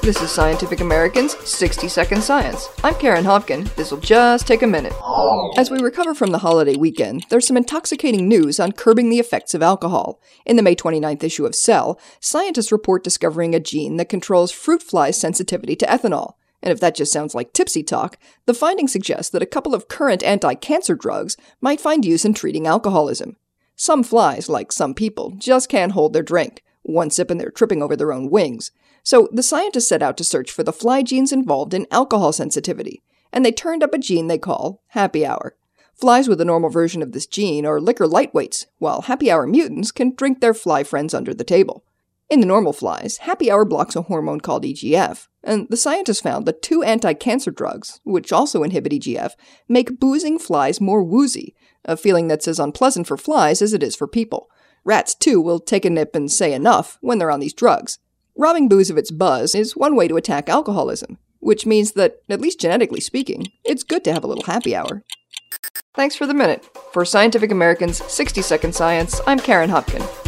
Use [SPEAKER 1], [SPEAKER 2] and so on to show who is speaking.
[SPEAKER 1] This is Scientific American's 60-Second Science. I'm Karen Hopkin. This'll just take a minute. As we recover from the holiday weekend, there's some intoxicating news on curbing the effects of alcohol. In the May 29th issue of Cell, scientists report discovering a gene that controls fruit flies' sensitivity to ethanol. And if that just sounds like tipsy talk, the findings suggest that a couple of current anti-cancer drugs might find use in treating alcoholism. Some flies, like some people, just can't hold their drink. One sip and they're tripping over their own wings. So the scientists set out to search for the fly genes involved in alcohol sensitivity, and they turned up a gene they call happy hour. Flies with a normal version of this gene are liquor lightweights, while happy hour mutants can drink their fly friends under the table. In the normal flies, happy hour blocks a hormone called EGF, and the scientists found that two anti-cancer drugs, which also inhibit EGF, make boozing flies more woozy, a feeling that's as unpleasant for flies as it is for people. Rats, too, will take a nip and say enough when they're on these drugs. Robbing booze of its buzz is one way to attack alcoholism, which means that, at least genetically speaking, it's good to have a little happy hour. Thanks for the minute. For Scientific American's 60-Second Science, I'm Karen Hopkin.